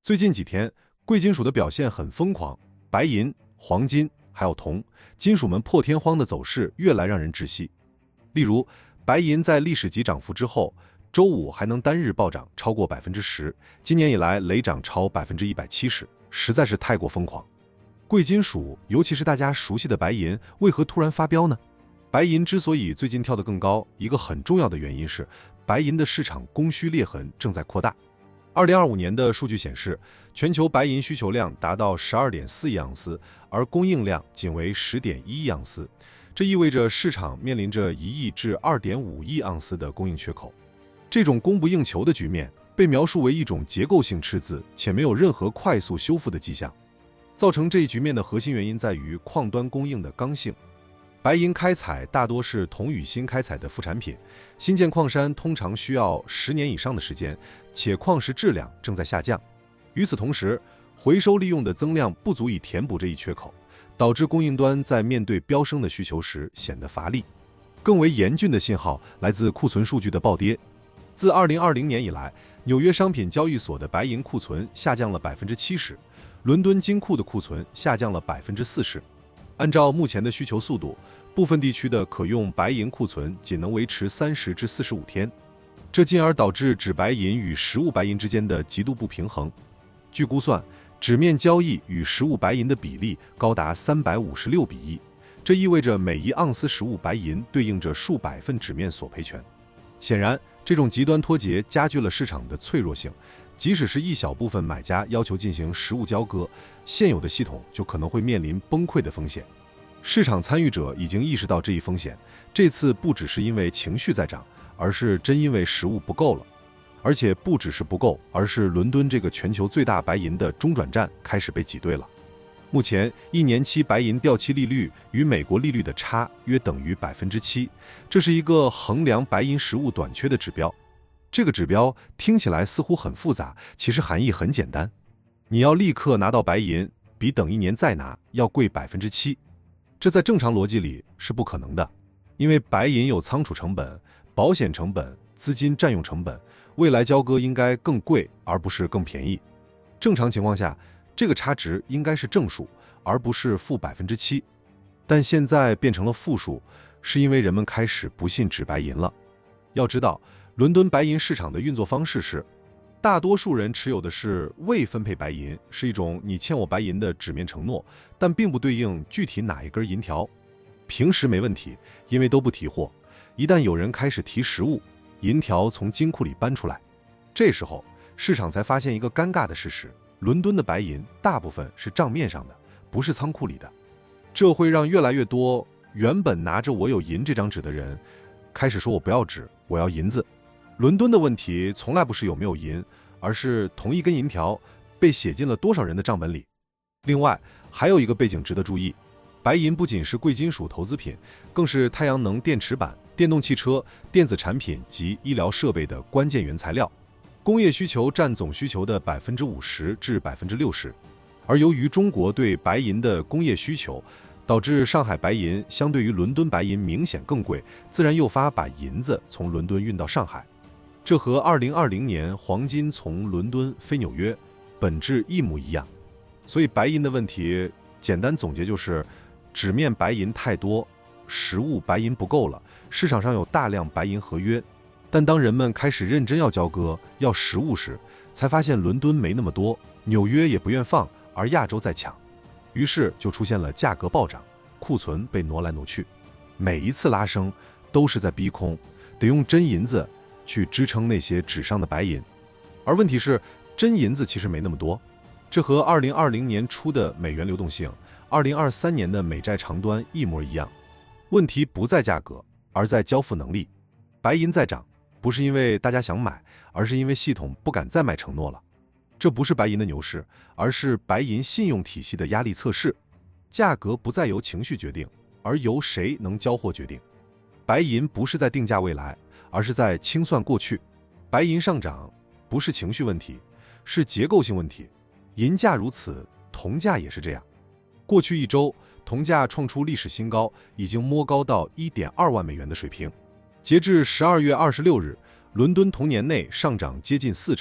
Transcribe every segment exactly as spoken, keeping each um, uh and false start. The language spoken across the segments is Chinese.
最近几天，贵金属的表现很疯狂，白银、黄金还有铜，金属们破天荒的走势越来让人窒息。例如，白银在历史级涨幅之后，周五还能单日暴涨超过百分之十，今年以来累涨超百分之一百七十，实在是太过疯狂。贵金属，尤其是大家熟悉的白银，为何突然发飙呢？白银之所以最近跳得更高，一个很重要的原因是，白银的市场供需裂痕正在扩大。二零二五年的数据显示，全球白银需求量达到 十二点四亿盎司，而供应量仅为 十点一亿盎司，这意味着市场面临着一亿至 二点五亿盎司的供应缺口。这种供不应求的局面被描述为一种结构性赤字，且没有任何快速修复的迹象。造成这一局面的核心原因在于矿端供应的刚性。白银开采大多是铜与锌开采的副产品，新建矿山通常需要十年以上的时间，且矿石质量正在下降。与此同时，回收利用的增量不足以填补这一缺口，导致供应端在面对飙升的需求时显得乏力。更为严峻的信号来自库存数据的暴跌。自二零二零年以来，纽约商品交易所的白银库存下降了 百分之七十， 伦敦金库的库存下降了 百分之四十。按照目前的需求速度，部分地区的可用白银库存仅能维持三十至四十五天，这进而导致纸白银与实物白银之间的极度不平衡。据估算，纸面交易与实物白银的比例高达三百五十六比一，这意味着每一盎司实物白银对应着数百份纸面索赔权。显然，这种极端脱节加剧了市场的脆弱性，即使是一小部分买家要求进行实物交割，现有的系统就可能会面临崩溃的风险。市场参与者已经意识到这一风险，这次不只是因为情绪在涨，而是真因为实物不够了。而且不只是不够，而是伦敦这个全球最大白银的中转站开始被挤兑了。目前，一年期白银掉期利率与美国利率的差约等于 百分之七， 这是一个衡量白银实物短缺的指标。这个指标听起来似乎很复杂，其实含义很简单。你要立刻拿到白银，比等一年再拿要贵 百分之七。这在正常逻辑里是不可能的，因为白银有仓储成本、保险成本、资金占用成本，未来交割应该更贵而不是更便宜。正常情况下，这个差值应该是正数，而不是负 百分之七。但现在变成了负数，是因为人们开始不信纸白银了。要知道，伦敦白银市场的运作方式是，大多数人持有的是未分配白银，是一种你欠我白银的纸面承诺，但并不对应具体哪一根银条。平时没问题，因为都不提货。一旦有人开始提实物，银条从金库里搬出来，这时候市场才发现一个尴尬的事实：伦敦的白银大部分是账面上的，不是仓库里的。这会让越来越多原本拿着我有银这张纸的人开始说我不要纸，我要银子。伦敦的问题从来不是有没有银，而是同一根银条被写进了多少人的账本里。另外，还有一个背景值得注意，白银不仅是贵金属投资品，更是太阳能电池板、电动汽车、电子产品及医疗设备的关键原材料。工业需求占总需求的 百分之五十 至 百分之六十， 而由于中国对白银的工业需求，导致上海白银相对于伦敦白银明显更贵，自然诱发把银子从伦敦运到上海。这和二零二零年黄金从伦敦飞纽约本质一模一样。所以白银的问题简单总结就是，纸面白银太多，实物白银不够了，市场上有大量白银合约，但当人们开始认真要交割、要实物时，才发现伦敦没那么多，纽约也不愿放，而亚洲在抢，于是就出现了价格暴涨，库存被挪来挪去。每一次拉升都是在逼空，得用真银子去支撑那些纸上的白银。而问题是，真银子其实没那么多，这和二零二零年初的美元流动性、二零二三年的美债长端一模一样。问题不在价格，而在交付能力。白银在涨，不是因为大家想买，而是因为系统不敢再卖承诺了。这不是白银的牛市，而是白银信用体系的压力测试。价格不再由情绪决定，而由谁能交货决定。白银不是在定价未来，而是在清算过去。白银上涨不是情绪问题，是结构性问题。银价如此，铜价也是这样。过去一周，铜价创出历史新高，已经摸高到 一点二万美元的水平。截至十二月二十六日，伦敦同年内上涨接近四成，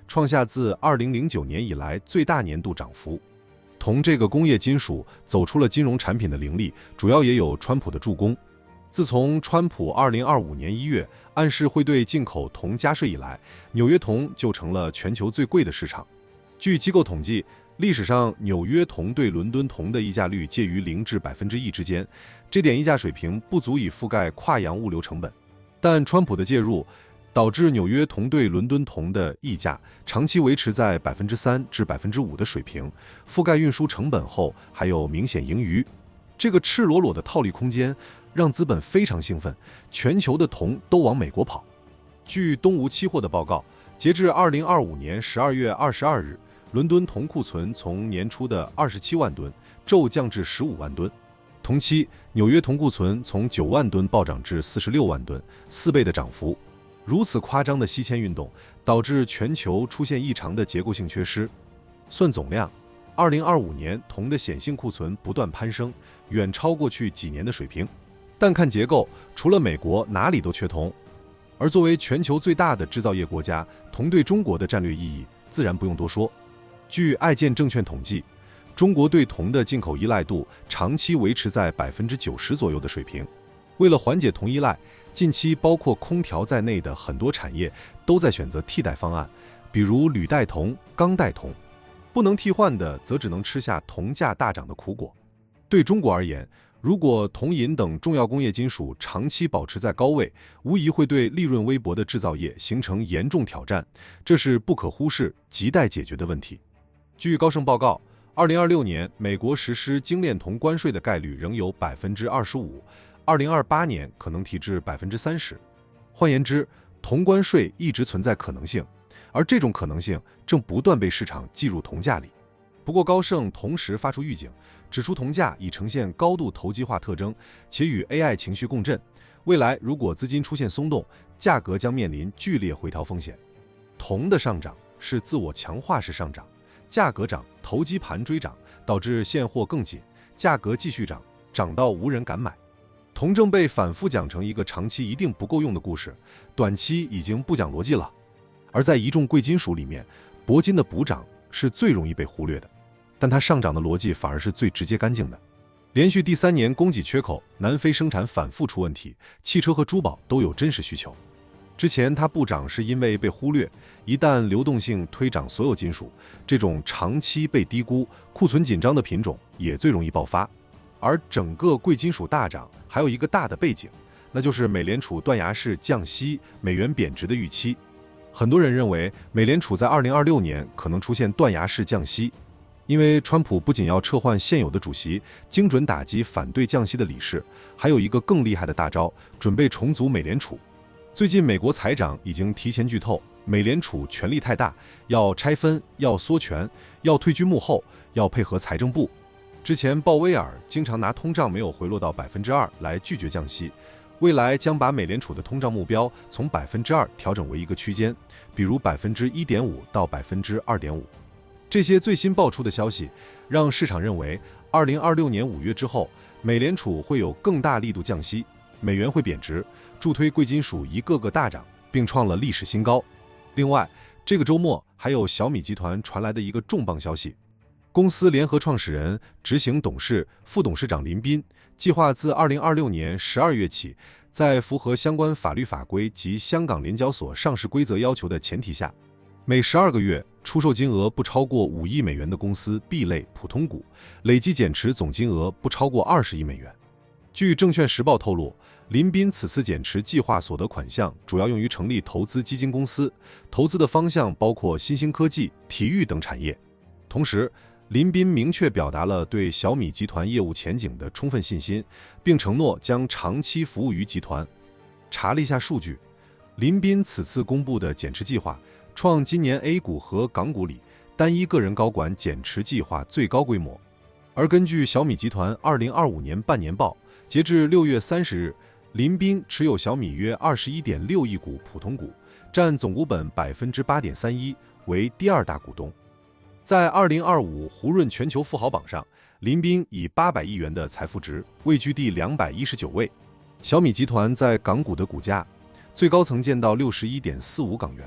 创下自二零零九年以来最大年度涨幅。铜这个工业金属走出了金融产品的凌厉，主要也有川普的助攻。自从川普二零二五年一月暗示会对进口铜加税以来，纽约铜就成了全球最贵的市场。据机构统计，历史上纽约铜对伦敦铜的溢价率介于零至百分之一之间，这点溢价水平不足以覆盖跨洋物流成本。但川普的介入导致纽约铜对伦敦铜的溢价长期维持在百分之三至百分之五的水平，覆盖运输成本后还有明显盈余。这个赤裸裸的套利空间让资本非常兴奋，全球的铜都往美国跑。据东吴期货的报告，截至二零二五年十二月二十二日，伦敦铜库存从年初的二十七万吨骤降至十五万吨。同期，纽约铜库存从九万吨暴涨至四十六万吨，四倍的涨幅。如此夸张的西迁运动，导致全球出现异常的结构性缺失。算总量，二零二五年铜的显性库存不断攀升，远超过去几年的水平。但看结构，除了美国，哪里都缺铜。而作为全球最大的制造业国家，铜对中国的战略意义自然不用多说。据爱建证券统计，中国对铜的进口依赖度长期维持在百分之九十左右的水平。为了缓解铜依赖，近期包括空调在内的很多产业都在选择替代方案，比如铝代铜、钢代铜。不能替换的，则只能吃下铜价大涨的苦果。对中国而言，如果铜银等重要工业金属长期保持在高位，无疑会对利润微薄的制造业形成严重挑战，这是不可忽视、亟待解决的问题。据高盛报告，二零二六年美国实施精炼铜关税的概率仍有百分之二十五。二零二八年可能提至百分之三十。换言之，铜关税一直存在可能性，而这种可能性正不断被市场计入铜价里。不过，高盛同时发出预警，指出铜价已呈现高度投机化特征，且与 A I 情绪共振。未来如果资金出现松动，价格将面临剧烈回调风险。铜的上涨是自我强化式上涨，价格涨，投机盘追涨，导致现货更紧，价格继续涨，涨到无人敢买。铜正被反复讲成一个长期一定不够用的故事，短期已经不讲逻辑了。而在一众贵金属里面，铂金的补涨是最容易被忽略的，但它上涨的逻辑反而是最直接干净的。连续第三年供给缺口，南非生产反复出问题，汽车和珠宝都有真实需求。之前它不涨是因为被忽略，一旦流动性推涨所有金属，这种长期被低估、库存紧张的品种也最容易爆发。而整个贵金属大涨还有一个大的背景，那就是美联储断崖式降息、美元贬值的预期。很多人认为美联储在二零二六年可能出现断崖式降息，因为川普不仅要撤换现有的主席，精准打击反对降息的理事，还有一个更厉害的大招，准备重组美联储。最近美国财长已经提前剧透，美联储权力太大，要拆分，要缩权，要退居幕后，要配合财政部。之前鲍威尔经常拿通胀没有回落到百分之二来拒绝降息，未来将把美联储的通胀目标从百分之二调整为一个区间，比如百分之一点五到百分之二点五。这些最新爆出的消息，让市场认为，二零二六年五月之后，美联储会有更大力度降息，美元会贬值，助推贵金属一个个大涨，并创了历史新高。另外，这个周末还有小米集团传来的一个重磅消息。公司联合创始人、执行董事、副董事长林斌计划自二零二六年十二月起，在符合相关法律法规及香港联交所上市规则要求的前提下，每十二个月出售金额不超过五亿美元的公司 B 类普通股，累计减持总金额不超过二十亿美元。据证券时报透露，林斌此次减持计划所得款项主要用于成立投资基金公司，投资的方向包括新兴科技、体育等产业。同时，林斌明确表达了对小米集团业务前景的充分信心，并承诺将长期服务于集团。查了一下数据，林斌此次公布的减持计划创今年 A 股和港股里单一个人高管减持计划最高规模。而根据小米集团二零二五年半年报，截至六月三十日，林斌持有小米约二十一点六亿股普通股，占总股本百分之八点三一，为第二大股东。在二零二五胡润全球富豪榜上，林斌以八百亿元的财富值位居第两百一十九位。小米集团在港股的股价最高曾见到六十一点四五港元，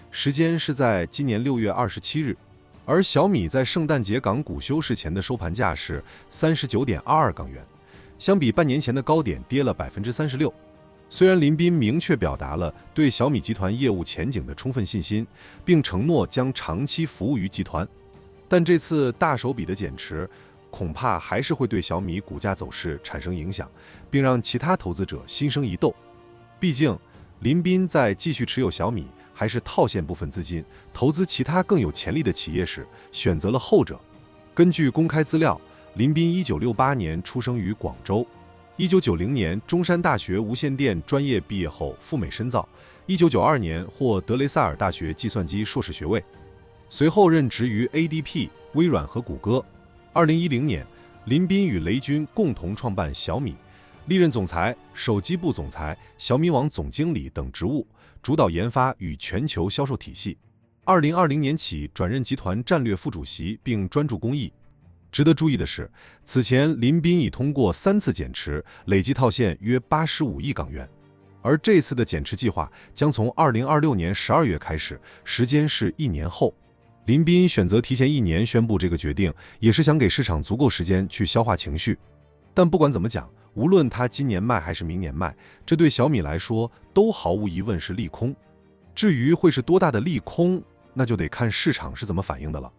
时间是在今年六月二十七日。而小米在圣诞节港股休市前的收盘价是 三十九点二二港元，相比半年前的高点跌了 百分之三十六。虽然林斌明确表达了对小米集团业务前景的充分信心，并承诺将长期服务于集团，但这次大手笔的减持恐怕还是会对小米股价走势产生影响，并让其他投资者心生疑窦。毕竟林斌在继续持有小米还是套现部分资金，投资其他更有潜力的企业时，选择了后者。根据公开资料，林斌一九六八年出生于广州，一九九零年中山大学无线电专业毕业后赴美深造，一九九二年获德雷塞尔大学计算机硕士学位，随后任职于 A D P、微软和谷歌。二零一零年，林斌与雷军共同创办小米，历任总裁、手机部总裁、小米网总经理等职务，主导研发与全球销售体系。二零二零年起转任集团战略副主席，并专注公益。值得注意的是，此前林斌已通过三次减持，累计套现约八十五亿港元。而这次的减持计划将从二零二六年十二月开始，时间是一年后。林斌选择提前一年宣布这个决定，也是想给市场足够时间去消化情绪。但不管怎么讲，无论他今年卖还是明年卖，这对小米来说都毫无疑问是利空。至于会是多大的利空，那就得看市场是怎么反应的了。